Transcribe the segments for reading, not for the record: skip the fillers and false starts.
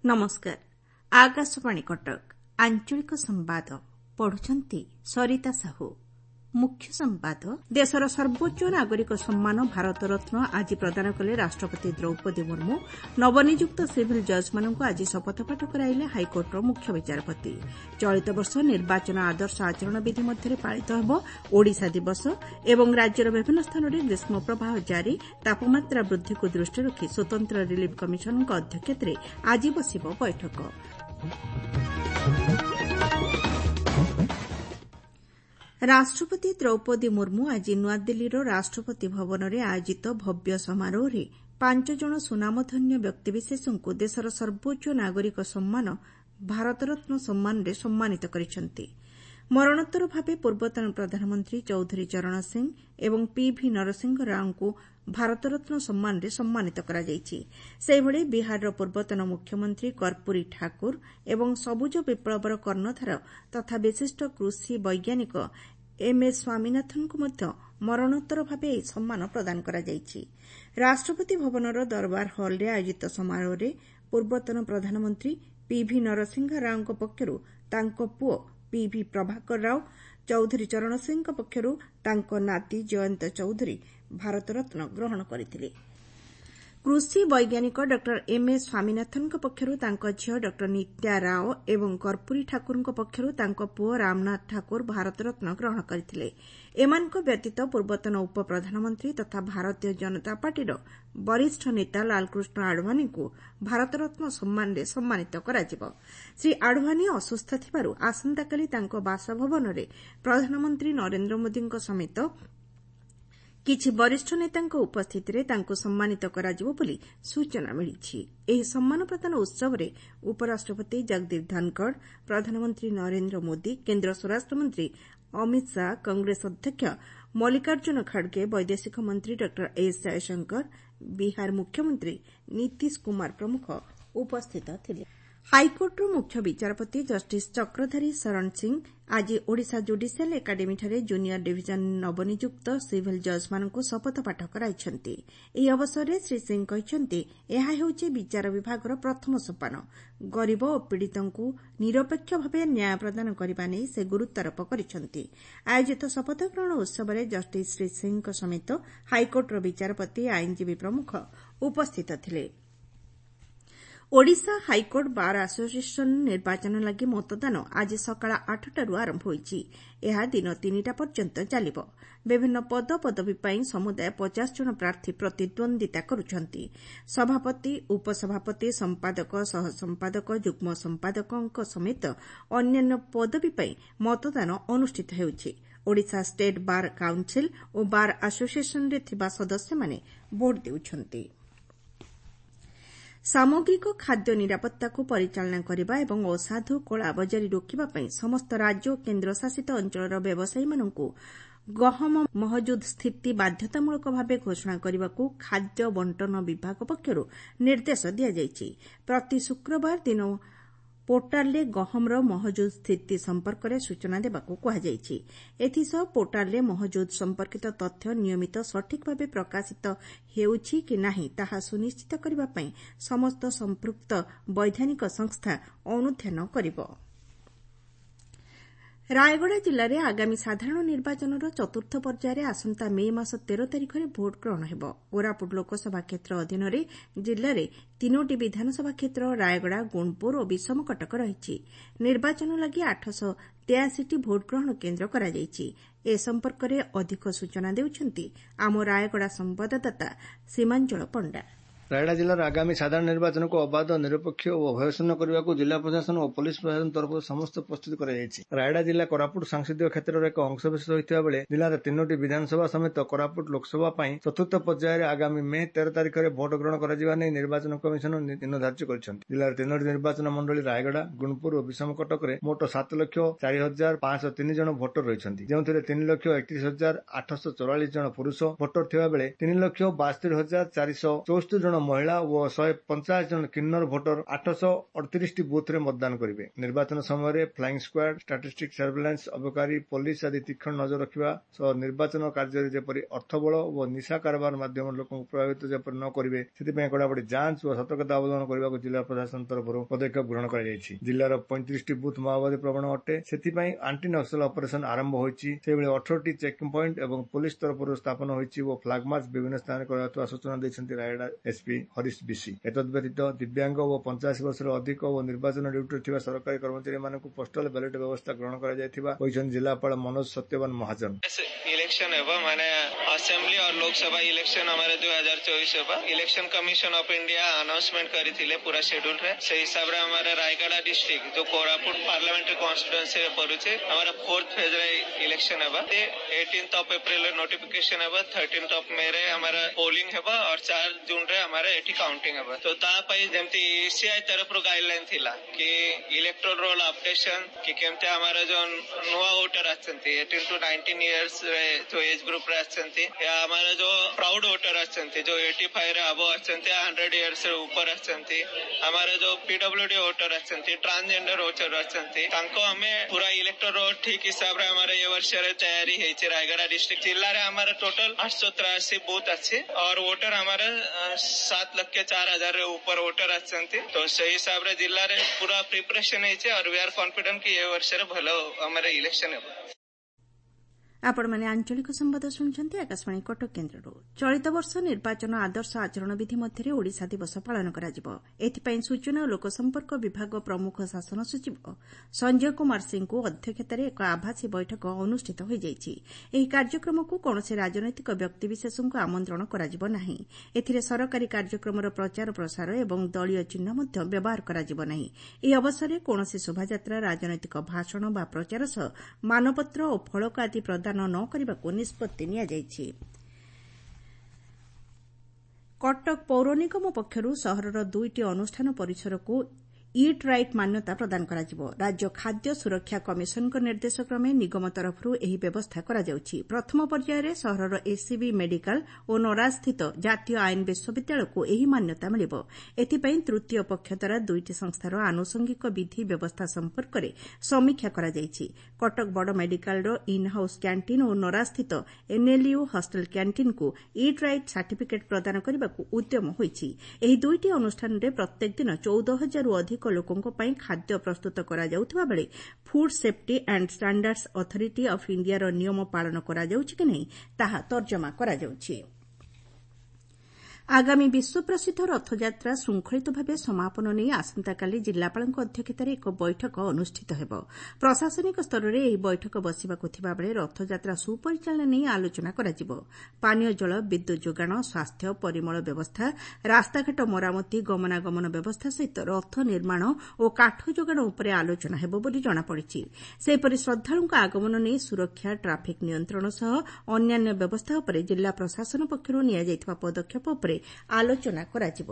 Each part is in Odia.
नमस्कार। आकाशवाणी कटक आंचलिक संवाद पढ़ुछंती सरिता साहू। मुख्य संवाद देशर सर्वोच्च नागरिक सम्मान भारत रत्न आज प्रदान कले राष्ट्रपति द्रौपदी मुर्मू। नवनियुक्त सिविल जज मानक आज शपथपाठ कराइले हाइकोर्टर मुख्य विचारपति। चलित वर्ष निर्वाचन आदर्श आचरण विधि मध्य पालित हेब ओडिशा दिवस एवं राज्यर विभिन्न स्थान में ग्रीष्म प्रवाह जारी। तापमात्रा वृद्धि को दृष्टि रखी स्वतंत्र रिलीफ कमिशन अध्यक्षतार आज बसिब बैठक। राष्ट्रपति द्रौपदी मुर्मू आज नुआदिल्लीर राष्ट्रपति भवन में आयोजित भव्य समारोह में 5 जन सुनामधन्य व्यक्तिविशेषଙ୍କୁ देशर सर्वोच्च नागरिक सम्मान भारत रत्न सम्मान रे सम्मानित करिसेंती। मरणोत्तर भावे पूर्वतन प्रधानमंत्री चौधरी चरण सिंह एवं पीवी नरसिंह राव को भारत रत्न सम्मान रे सम्मानित करा जायछि। सेहिभଳି बिहार पूर्वतन मुख्यमंत्री कर्पूरी ठाकुर एवं सबुज विप्लवर कर्णधार तथा विशिष्ट कृषि वैज्ञानिक एमएस स्वामीनाथन को मध्य मरणोत्तर भावे ଏହି ସମ୍ମାନ ପ୍ରଦାନ କରାଯାଇଛି। ରାଷ୍ଟ୍ରପତି ଭବନର ଦରବାର ହଲ୍ରେ ଆୟୋଜିତ ସମାରୋହରେ ପୂର୍ବତନ ପ୍ରଧାନମନ୍ତ୍ରୀ ପିଭି ନରସିଂହ ରାଓଙ୍କ ପକ୍ଷରୁ ତାଙ୍କ ପୁଅ ପିଭି ପ୍ରଭାକର ରାଓ, ଚୌଧୁରୀ ଚରଣ ସିଂହଙ୍କ ପକ୍ଷରୁ ତାଙ୍କ ନାତି ଜୟନ୍ତ ଚୌଧୁରୀ ଭାରତ ରତ୍ନ ଗ୍ରହଣ କରିଥିଲେ। कृषि वैज्ञानिक डॉ एमएस स्वामीनाथन पक्षरू तांको झियो डॉ नित्या राव एवं कर्पूरी ठाकुर पक्षरू तांको पुओ रामनाथ ठाकुर भारत रत्न ग्रहण करथिले। एमानक व्यतीत पूर्वतन उप प्रधानमंत्री तथा भारतीय जनता पार्टीर वरिष्ठ नेता लालकृष्ण आडवाणी को भारत रत्न सम्मान रे सम्मानित कराजिब। श्री आडवाणी असुस्थ थिबारु आसंताकाली तांको बासभवन रे प्रधानमंत्री नरेंद्र मोदीଙ୍କ समेत किछि वरिष्ठ नेताଙ୍କ उपस्थितिरे तांको सम्मानित कराजिबो बोली सूचना मिलिछि। एही सम्मान प्रदान उत्सवरे उपराष्ट्रपति जगदीप धनखड़, प्रधानमंत्री नरेंद्र मोदी, केन्द्र स्वराष्ट्र मंत्री अमित शाह, कांग्रेस अध्यक्ष मल्लिकार्जुन खड़गे, वैदेशिक मंत्री डॉ एस जयशंकर, बिहार मुख्यमंत्री नीतीश कुमार प्रमुख उपस्थित थिले। हाइकोर्टर मुख्य विचारपति जस्टिस चक्रधारी शरण सिंह आज ओडिशा जुडिशियल एकाडेमीଠାରେ जूनियर डिविजन नवनियुक्त सिविल जज मानक शपथपाठ कराइछन्ति। ଏହି ଅବସରରେ ଶ୍ରୀ ସିଂ କହିଛନ୍ତି ଏହା ହେଉଛି ବିଚାର ବିଭାଗର ପ୍ରଥମ ସୋପାନ। ଗରିବ ଓ ପୀଡ଼ିତଙ୍କୁ ନିରପେକ୍ଷ ଭାବେ ନ୍ୟାୟ ପ୍ରଦାନ କରିବା ନେଇ ସେ ଗୁରୁତ୍ୱାରୋପ କରିଛନ୍ତି। ଆୟୋଜିତ ଶପଥ ଗ୍ରହଣ ଉତ୍ସବରେ ଜଷ୍ଟିସ୍ ଶ୍ରୀ ସିଂଙ୍କ ସମେତ ହାଇକୋର୍ଟର ବିଚାରପତି, ଆଇନଜୀବୀ ପ୍ରମୁଖ ଉପସ୍ଥିତ ଥିଲେ। ओडिशा हाइकोर्ट बार आसोसिएशन निर्वाचन लगी मतदान आज सकाळ 8टारू आरंभ होईछि। ଏହା दिन 3टा पर्यंत चलिब। विभिन्न पद पदवी ପାଇଁ समुदाय 50 जन प्रार्थी प्रतिद्वंदिता करुछन्ति। सभापति, उपसभापति, संपादक, सहसंपादक, युग्म संपादकଙ୍କ समेत अन्यान्य पदवी ପାଇଁ मतदान अनुष्ठित ହେଉଛି। ओडिशा स्टेट बार काउंसिल और बार आसोसिएशन रे थिबा सदस्यमाने भोट देउछन्ति। सामग्रिक खाद्य निरापत्ता को परिचालना करने एवं असाधु कलाबजारी रोकवा समस्त राज्य और केन्द्रशासित अंचल व्यवसायी मानू गहम महजुद स्थिति बाध्यतामूलक भाव घोषणा करने को खाद्य बंटन विभाग पक्षर निर्देश दिया। प्रति शुक्रवार दिन पोर्टाल गहमर महजुद स्थिति संपर्क में सूचना देवाक कहुଯାଇଛି। एथिसह पोर्टाल महजुद संपर्कित तथ्य नियमित सठिक भाव प्रकाशित हेउछि कि नाही ताहा सुनिश्चित करबा पई समस्त संपृक्त वैधानिक संस्था अनुध्यान करिब। रायगड़ा जिले में आगामी साधारण निर्वाचन चतुर्थ पर्यायर आसंता मे मास 13 तारिख में भोट ग्रहण हेब। कोरापुट लोकसभा क्षेत्र अधीन जिले में 3टी विधानसभा क्षेत्र रायगड़ा, गुणपुर और विषमकटक रही। निर्वाचन लगी 883टी भोट ग्रहण केन्द्र कराଯାଇଛି। ए संपर्क में अधिक सूचना देउछन्ति आम रायगड़ा संवाददाता सीमांचल पंडा। रायगड़ा जिलार आगामी साधारण निर्वाचन को अबाध, निरपेक्ष और भयशून्य करने को जिला प्रशासन और पुलिस प्रशासन तरफ समस्त प्रस्तुति कराଯାଇଛି। रायगड़ा जिला कोरापुट संसदीय क्षेत्र एक अंशविशेष होता बेले जिलार 3टी विधानसभा समेत कोरापुट लोकसभा चतुर्थ पर्यायर आगामी मे 13 तारिख में भोट ग्रहण कर निर्वाचन कमिशन दिन धार्य कर। जिलार 3टी निर्वाचन मंडली रायगड़ा, गुणपुर और विषमकटक में मोट 7,04,503 जन भोटर रही, जो 3,31,844 जन पुरुष भोटर थिबा बेले 3,72,464 जन ମହିଳା ଓ 150 ଜଣ କିନ୍ନର ଭୋଟର 838ଟି ବୁଥରେ ମତଦାନ କରିବେ। ନିର୍ବାଚନ ସମୟରେ ଫ୍ଲାଇଂ ସ୍କ୍ୱାଡ୍, ଷ୍ଟାଟିଷ୍ଟିକ୍ସ ସର୍ଭେଲାନ୍ସ, ଅବକାରୀ, ପୋଲିସ ଆଦି ତୀକ୍ଷ୍ଣ ନଜର ରଖିବା ସହ ନିର୍ବାଚନ କାର୍ଯ୍ୟରେ ଯେପରି ଅର୍ଥବଳ ଓ ନିଶା କାରବାର ମାଧ୍ୟମରେ ଲୋକଙ୍କୁ ପ୍ରଭାବିତ ଯେପରି ନ କରିବେ ସେଥିପାଇଁ କଡ଼ାକଡ଼ି ଯାଞ୍ଚ ଓ ସତର୍କତା ଅବଲମ୍ବନ କରିବାକୁ ଜିଲ୍ଲା ପ୍ରଶାସନ ତରଫରୁ ପଦକ୍ଷେପ ଗ୍ରହଣ କରାଯାଇଛି। ଜିଲ୍ଲାର 35ଟି ବୁଥ ମାଓବାଦୀ ପ୍ରବଣ ଅଟେ, ସେଥିପାଇଁ ଆଣ୍ଟି ନକ୍ସଲ ଅପରେସନ ଆରମ୍ଭ ହୋଇଛି। ସେହିଭଳି 18ଟି ଚେକିଂ ପଏଣ୍ଟ ଏବଂ ପୋଲିସ ତରଫରୁ ସ୍ଥାପନ ହୋଇଛି ଓ ଫ୍ଲାଗ ମାର୍ଚ୍ଚ ବିଭିନ୍ନ ସ୍ଥାନରେ କରାଯାଉଥିବା ସୂଚନା ଦେଇଛନ୍ତି ରାୟଗଡ଼ା ଏସ୍ପି ହରୀଶ ବିଶି। ଏତଦ୍ବ୍ୟତୀତ ଦିବ୍ୟାଙ୍ଗ ଓ 85 ବର୍ଷରୁ ଅଧିକ ଓ ନିର୍ବାଚନ ଡ୍ୟୁଟିରେ ଥିବା ସରକାରୀ କର୍ମଚାରୀମାନଙ୍କୁ ପୋଷ୍ଟାଲ ବ୍ୟାଲେଟ ବ୍ୟବସ୍ଥା ଗ୍ରହଣ କରାଯାଇଥିବା କହିଛନ୍ତି ଜିଲ୍ଲାପାଳ ମନୋଜ ସତ୍ୟବାନ ମହାଜନ। इलेक्शन है माने असेंबली और लोकसभा इलेक्शन हमारे 2024 है। Election commission of India announcement करी थिले पूरा शेड्यूल रे से हिसाब रे हमारे रायगढ़ डिस्ट्रिक्ट जो कोरापुट पार्लियामेंट्री कॉन्स्टिट्यूएंसी रे पड़ुचे हमारा 4th फेज रे इलेक्शन है। 18th ऑफ अप्रैल रे नोटिफिकेशन है, 13th ऑफ मे रे हमारा पोलिंग है और 4 जून रे हमारे एटी काउंटिंग है। तो ता पई जेमती ईसीआई तरफ रो गाइडलाइन थिला कि इलेक्टोरल रोल अपडेशन कि केमते हमारा जो नुवा वोटर आछंती 18 टू 19 इयर्स जो एज ग्रुप रे आछंती या हमारा जो प्राउड वोटर आछंती जो 85 रे अबो आछंती 100 इयर्स रे ऊपर आछंती हमारा जो पीडब्ल्यूडी वोटर आछंती ट्रांसजेंडर वोटर आछंती तांको हमें पूरा इलेक्टोरल रोल ठीक हिसाब रे हमारे ये वर्ष रे तैयारी हेछि। रायगढ़ डिस्ट्रिक्ट जिल्ला रे हमारा टोटल 883 बूथ अछि और वोटर हमारा 7,04,000 रे ऊपर वोटर आछंती। तो सही हिसाब रे जिल्ला रे पूरा प्रिपरेशन हेछि और वी आर कॉन्फिडेंट कि ये वर्ष रे भलो हमारे इलेक्शन हेबो। ଆପଣମାନେ ଆଞ୍ଚଳିକ ସମ୍ବାଦ ଶୁଣୁଛନ୍ତି ଆକାଶବାଣୀ କଟକ କେନ୍ଦ୍ରରୁ। ଚଳିତ ବର୍ଷ ନିର୍ବାଚନ ଆଦର୍ଶ ଆଚରଣ ବିଧି ମଧ୍ୟରେ ଓଡ଼ିଶା ଦିବସ ପାଳନ କରାଯିବ। ଏଥିପାଇଁ ସୂଚନା ଓ ଲୋକସମ୍ପର୍କ ବିଭାଗ ପ୍ରମୁଖ ଶାସନ ସଚିବ ସଞ୍ଜୟ କୁମାର ସିଂଙ୍କୁ ଅଧ୍ୟକ୍ଷତାରେ ଏକ ଆଭାସୀ ବୈଠକ ଅନୁଷ୍ଠିତ ହୋଇଯାଇଛି। ଏହି କାର୍ଯ୍ୟକ୍ରମକୁ କୌଣସି ରାଜନୈତିକ ବ୍ୟକ୍ତିବିଶେଷଙ୍କୁ ଆମନ୍ତ୍ରଣ କରାଯିବ ନାହିଁ। ଏଥିରେ ସରକାରୀ କାର୍ଯ୍ୟକ୍ରମର ପ୍ରଚାର ପ୍ରସାର ଏବଂ ଦଳୀୟ ଚିହ୍ନ ମଧ୍ୟ ବ୍ୟବହାର କରାଯିବ ନାହିଁ। ଏହି ଅବସରରେ କୌଣସି ଶୋଭାଯାତ୍ରା, ରାଜନୈତିକ ଭାଷଣ ବା ପ୍ରଚାର ସହ ମାନପତ୍ର ଓ ଫଳକ ଆଦି ପ୍ରଦାନ ନ କରିବାକୁ ନିଷ୍ପତ୍ତି ନିଆଯାଇଛି। କଟକ ପୌର ନିଗମ ପକ୍ଷରୁ ସହରର 2ଟି ଅନୁଷ୍ଠାନ ପରିସରକୁ ଇଟ୍ ରାଇଟ୍ ମାନ୍ୟତା ପ୍ରଦାନ କରାଯିବ। ରାଜ୍ୟ ଖାଦ୍ୟ ସୁରକ୍ଷା କମିଶନଙ୍କ ନିର୍ଦ୍ଦେଶକ୍ରମେ ନିଗମ ତରଫରୁ ଏହି ବ୍ୟବସ୍ଥା କରାଯାଉଛି। ପ୍ରଥମ ପର୍ଯ୍ୟାୟରେ ସହରର ଏସ୍ସିବି ମେଡିକାଲ ଓ ନରାଜସ୍ଥିତ ଜାତୀୟ ଆଇନ ବିଶ୍ୱବିଦ୍ୟାଳୟକୁ ଏହି ମାନ୍ୟତା ମିଳିବ। ଏଥିପାଇଁ ତୃତୀୟ ପକ୍ଷ ଦ୍ୱାରା 2ଟି ସଂସ୍ଥାର ଆନୁଷଙ୍ଗିକ ବିଧି ବ୍ୟବସ୍ଥା ସମ୍ପର୍କରେ ସମୀକ୍ଷା କରାଯାଇଛି। କଟକ ବଡ଼ ମେଡିକାଲର ଇନ୍ ହାଉସ୍ କ୍ୟାଣ୍ଟିନ୍ ଓ ନରାଜସ୍ଥିତ ଏନ୍ଏଲ୍ୟୁ ହଷ୍ଟେଲ କ୍ୟାଣ୍ଟିନ୍କୁ ଇଟ୍ ରାଇଟ୍ ସାର୍ଟିଫିକେଟ୍ ପ୍ରଦାନ କରିବାକୁ ଉଦ୍ୟମ ହୋଇଛି। ଏହି 2ଟି ଅନୁଷ୍ଠାନରେ ପ୍ରତ୍ୟେକ ଦିନ 14,000ରୁ ଅଧିକ ଲୋକଙ୍କ ପାଇଁ ଖାଦ୍ୟ ପ୍ରସ୍ତୁତ କରାଯାଉଥିବା ବେଳେ food safety and standards authority of ଇଣ୍ଡିଆର ନିୟମ ପାଳନ କରାଯାଉଛି କି ନାହିଁ ତାହା ତର୍ଜମା କରାଯାଉଛି। ଆଗାମୀ ବିଶ୍ୱପ୍ରସିଦ୍ଧ ରଥଯାତ୍ରା ଶୃଙ୍ଖଳିତ ଭାବେ ସମାପନ ନେଇ ଆସନ୍ତାକାଲି ଜିଲ୍ଲାପାଳଙ୍କ ଅଧ୍ୟକ୍ଷତାରେ ଏକ ବୈଠକ ଅନୁଷ୍ଠିତ ହେବ। ପ୍ରଶାସନିକ ସ୍ତରରେ ଏହି ବୈଠକ ବସିବାକୁ ଥିବାବେଳେ ରଥଯାତ୍ରା ସୁପରିଚାଳନା ନେଇ ଆଲୋଚନା କରାଯିବ। ପାନୀୟ ଜଳ, ବିଦ୍ୟୁତ୍ ଯୋଗାଣ, ସ୍ୱାସ୍ଥ୍ୟ, ପରିମଳ ବ୍ୟବସ୍ଥା, ରାସ୍ତାଘାଟ ମରାମତି, ଗମନାଗମନ ବ୍ୟବସ୍ଥା ସହିତ ରଥ ନିର୍ମାଣ ଓ କାଠ ଯୋଗାଣ ଉପରେ ଆଲୋଚନା ହେବ ବୋଲି ଜଣାପଡ଼ିଛି। ସେହିପରି ଶ୍ରଦ୍ଧାଳୁଙ୍କ ଆଗମନ ନେଇ ସୁରକ୍ଷା, ଟ୍ରାଫିକ୍ ନିୟନ୍ତ୍ରଣ ସହ ଅନ୍ୟାନ୍ୟ ବ୍ୟବସ୍ଥା ଉପରେ ଜିଲ୍ଲା ପ୍ରଶାସନ ପକ୍ଷରୁ ନିଆଯାଇଥିବା ପଦକ୍ଷେପ ଉପରେ ଆଲୋଚନା କରାଯିବ।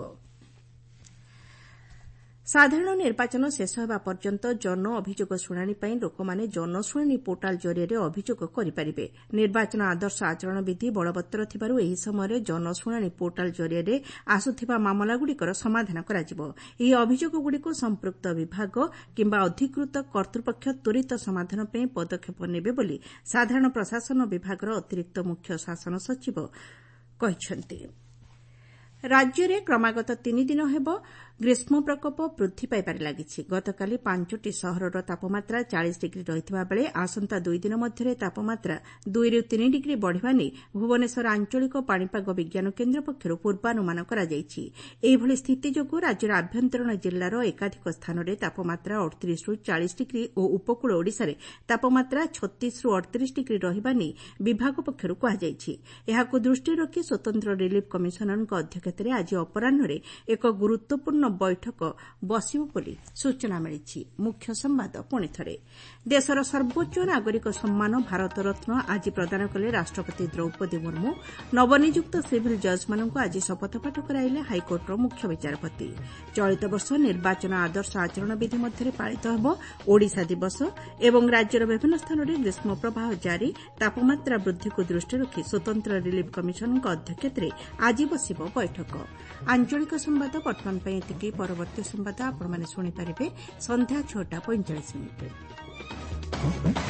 ସାଧାରଣ ନିର୍ବାଚନ ଶେଷ ହେବା ପର୍ଯ୍ୟନ୍ତ ଜନ ଅଭିଯୋଗ ଶୁଣାଣି ପାଇଁ ଲୋକମାନେ ଜନଶୁଣାଣି ପୋର୍ଟାଲ ଜରିଆରେ ଅଭିଯୋଗ କରିପାରିବେ। ନିର୍ବାଚନ ଆଦର୍ଶ ଆଚରଣ ବିଧି ବଳବତ୍ତର ଥିବାରୁ ଏହି ସମୟରେ ଜନଶୁଣାଣି ପୋର୍ଟାଲ ଜରିଆରେ ଆସୁଥିବା ମାମଲାଗୁଡ଼ିକର ସମାଧାନ କରାଯିବ। ଏହି ଅଭିଯୋଗଗୁଡ଼ିକୁ ସମ୍ପୃକ୍ତ ବିଭାଗ କିମ୍ବା ଅଧିକୃତ କର୍ତ୍ତୃପକ୍ଷ ତ୍ୱରିତ ସମାଧାନ ପାଇଁ ପଦକ୍ଷେପ ନେବେ ବୋଲି ସାଧାରଣ ପ୍ରଶାସନ ବିଭାଗର ଅତିରିକ୍ତ ମୁଖ୍ୟ ଶାସନ ସଚିବ କହିଛନ୍ତି। ରାଜ୍ୟରେ କ୍ରମାଗତ 3 ଦିନ ହେବ ଗ୍ରୀଷ୍ମ ପ୍ରକୋପ ବୃଦ୍ଧି ପାଇବାରେ ଲାଗିଛି। ଗତକାଲି 5ଟି ସହରର ତାପମାତ୍ରା 40 ଡିଗ୍ରୀ ରହିଥିବା ବେଳେ ଆସନ୍ତା 2 ଦିନ ମଧ୍ୟରେ ତାପମାତ୍ରା 2ରୁ 3 ଡିଗ୍ରୀ ବଢ଼ିବା ନେଇ ଭୁବନେଶ୍ୱର ଆଞ୍ଚଳିକ ପାଣିପାଗ ବିଜ୍ଞାନ କେନ୍ଦ୍ର ପକ୍ଷରୁ ପୂର୍ବାନୁମାନ କରାଯାଇଛି। ଏହିଭଳି ସ୍ଥିତି ଯୋଗୁଁ ରାଜ୍ୟର ଆଭ୍ୟନ୍ତରୀଣ ଜିଲ୍ଲାର ଏକାଧିକ ସ୍ଥାନରେ ତାପମାତ୍ରା 38ରୁ 40 ଡିଗ୍ରୀ ଓ ଉପକୂଳ ଓଡ଼ିଶାରେ ତାପମାତ୍ରା 36ରୁ 38 ଡିଗ୍ରୀ ରହିବା ନେଇ ବିଭାଗ ପକ୍ଷରୁ କୁହାଯାଇଛି। ଏହାକୁ ଦୃଷ୍ଟିରେ ରଖି ସ୍ୱତନ୍ତ୍ର ରିଲିଫ୍ କମିଶନରଙ୍କ ଅଧ୍ୟକ୍ଷତାରେ ଆଜି ଅପରାହ୍ନରେ ଏକ ଗୁରୁତ୍ୱପୂର୍ଣ୍ଣ ବୈଠକ ବସିବ ବୋଲି ସୂଚନା ମିଳିଛି। ମୁଖ୍ୟ ସମ୍ବାଦ ପୁଣିଥରେ। ଦେଶର ସର୍ବୋଚ୍ଚ ନାଗରିକ ସମ୍ମାନ ଭାରତରତ୍ନ ଆଜି ପ୍ରଦାନ କଲେ ରାଷ୍ଟ୍ରପତି ଦ୍ରୌପଦୀ ମୁର୍ମୁ। ନବନିଯୁକ୍ତ ସିଭିଲ୍ ଜଜ୍ମାନଙ୍କୁ ଆଜି ଶପଥପାଠ କରାଇଲେ ହାଇକୋର୍ଟର ମୁଖ୍ୟ ବିଚାରପତି। ଚଳିତ ବର୍ଷ ନିର୍ବାଚନ ଆଦର୍ଶ ଆଚରଣ ବିଧି ମଧ୍ୟରେ ପାଳିତ ହେବ ଓଡ଼ିଶା ଦିବସ ଏବଂ ରାଜ୍ୟର ବିଭିନ୍ନ ସ୍ଥାନରେ ଗ୍ରୀଷ୍ମ ପ୍ରବାହ ଜାରି। ତାପମାତ୍ରା ବୃଦ୍ଧିକୁ ଦୃଷ୍ଟିରେ ରଖି ସ୍ୱତନ୍ତ୍ର ରିଲିଫ୍ କମିଶନଙ୍କ ଅଧ୍ୟକ୍ଷତାରେ ଆଜି ବସିବ ବୈଠକ। ଆଞ୍ଚଳିକ ସମ୍ବାଦ ବର୍ତ୍ତମାନ ପାଇଁ ଏତିକି। ପରବର୍ତ୍ତୀ ସମ୍ବାଦ ଆପଣମାନେ ଶୁଣିପାରିବେ ସନ୍ଧ୍ୟା 6:45।